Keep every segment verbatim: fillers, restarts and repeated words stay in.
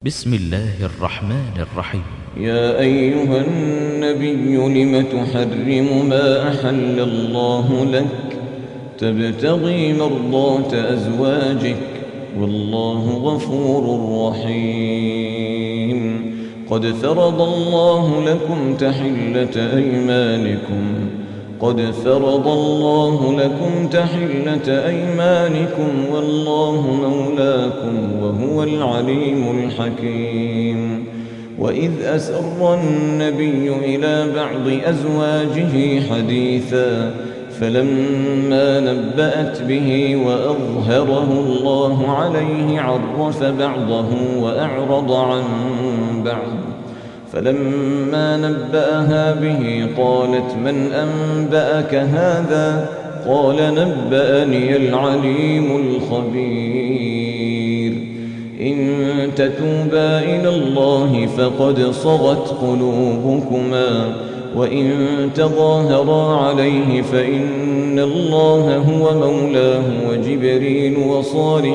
بسم الله الرحمن الرحيم. يا أيها النبي لم تحرم ما أحل الله لك تبتغي مرضات أزواجك والله غفور رحيم. قد فرض الله لكم تحلة أيمانكم قد فرض الله لكم تحلة أيمانكم والله مولاكم وهو العليم الحكيم. وإذ أسر النبي إلى بعض أزواجه حديثا فلما نبأت به وأظهره الله عليه عرف بعضه وأعرض عن بعض. فلما نبأها به قالت من أنبأك هذا؟ قال نبأني العليم الخبير. إن تتوبا إلى الله فقد صغت قلوبكما وإن تظاهرا عليه فإن الله هو مولاه وجبريل وصالح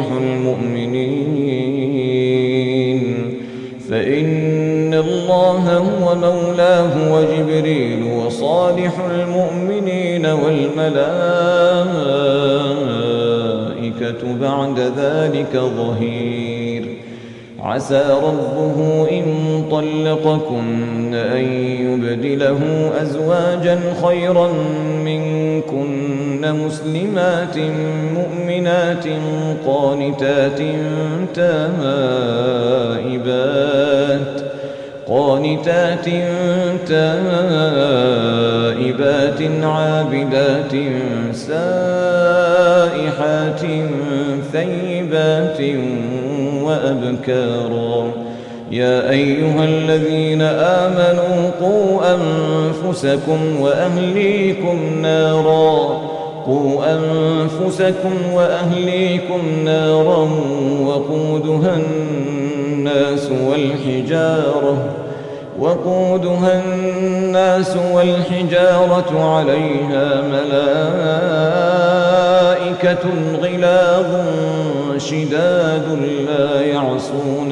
المؤمنين فإن الله هو مولاه وجبريل وصالح المؤمنين والملائكة بعد ذلك ظهير. عسى ربه إن طلقكن أن يبدله أزواجا خيرا منكن مسلمات مؤمنات قانتات تائبات قانتات تائبات عابدات سائحات ثيبات وأبكارا. يا أيها الذين آمنوا قوا أنفسكم وأهليكم نارا قوا أنفسكم وأهليكم نارا وقودها الناس والحجارة وقودها الناس والحجارة عليها ملائكة غلاظ شداد لا يعصون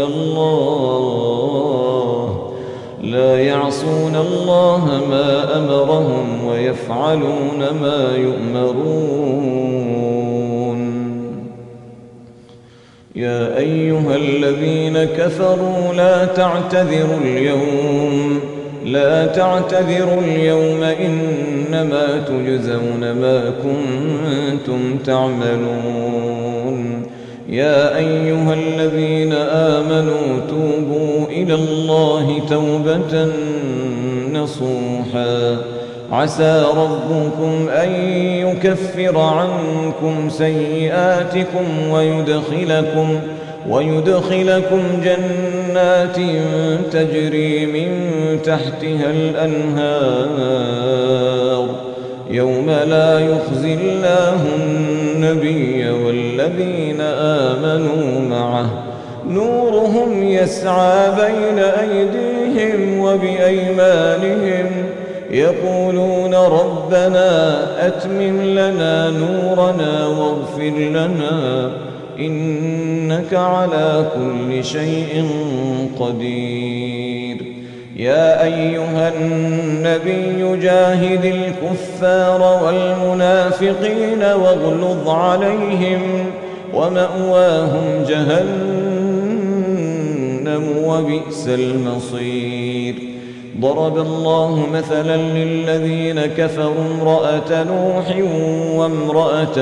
الله لا يعصون الله ما أمرهم ويفعلون ما يؤمرون. يا أيها الذين كفروا لا تعتذروا اليوم لا تعتذروا اليوم إنما تجزون ما كنتم تعملون. يا أيها الذين آمنوا توبوا إلى الله توبة نصوحا. عسى ربكم أن يكفر عنكم سيئاتكم ويدخلكم ويدخلكم جنات تجري من تحتها الأنهار يوم لا يخزي الله النبي والذين آمنوا معه نورهم يسعى بين أيديهم وبأيمانهم يقولون ربنا أتمم لنا نورنا واغفر لنا إنك على كل شيء قدير. يا أيها النبي جاهد الكفار والمنافقين واغلظ عليهم ومأواهم جهنم وبئس المصير. ضرب الله مثلا للذين كفروا امرأة نوح وامرأة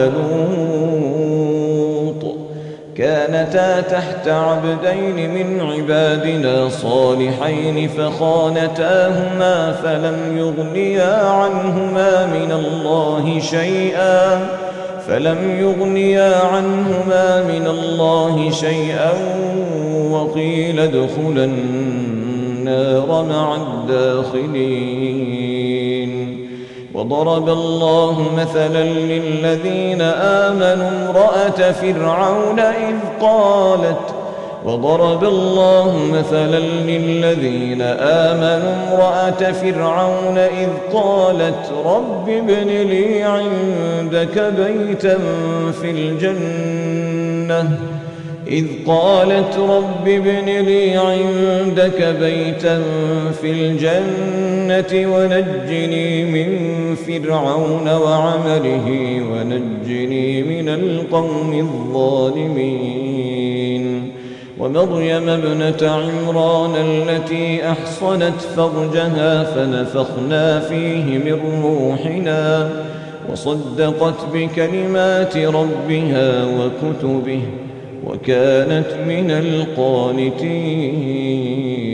لوط كانتا تحت عبدين من عبادنا صالحين فخانتاهما فلم يغنيا عنهما من الله شيئا فلم يغنيا عنهما من الله شيئا وقيل ادخلا النار مع الداخلين. وضرب الله مثلا للذين آمنوا امرأة فرعون إذ قالت وضرب الله مثلا للذين آمنوا امرأة فرعون إذ قالت رب ابن لي عندك بيتا في الجنة إذ قالت رب ابن لي عندك بيتا في الجنة ونجني من فرعون وعمله ونجني من القوم الظالمين ومريم ابنة عمران التي أحصنت فرجها فنفخنا فيه من روحنا وصدقت بكلمات ربها وكتبه وكانت من القانتين.